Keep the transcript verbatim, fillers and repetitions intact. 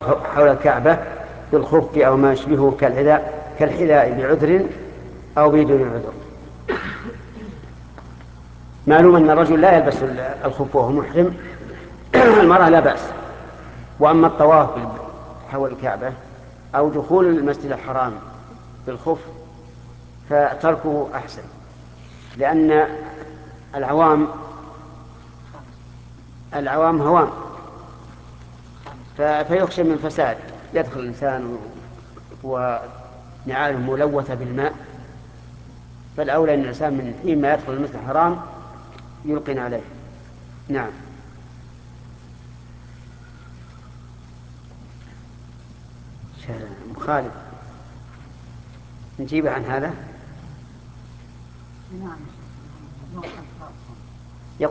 حول الكعبة بالخف أو ما يشبهه كالحذاء كالحذاء بعذر أو بدون عذر. معلوم أن الرجل لا يلبس الخف وهو محرم، المرأة لا بأس. وأما الطواف حول الكعبة أو دخول المسجد الحرام بالخف فتركه أحسن، لأن العوام العوام هوام فيخشى من فساد، يدخل الإنسان ونعاله ملوثة بالماء، فالأولى أن الإنسان من حين ما يدخل المسجد الحرام يلقن عليه. نعم. مخالف نجيب عن هذا.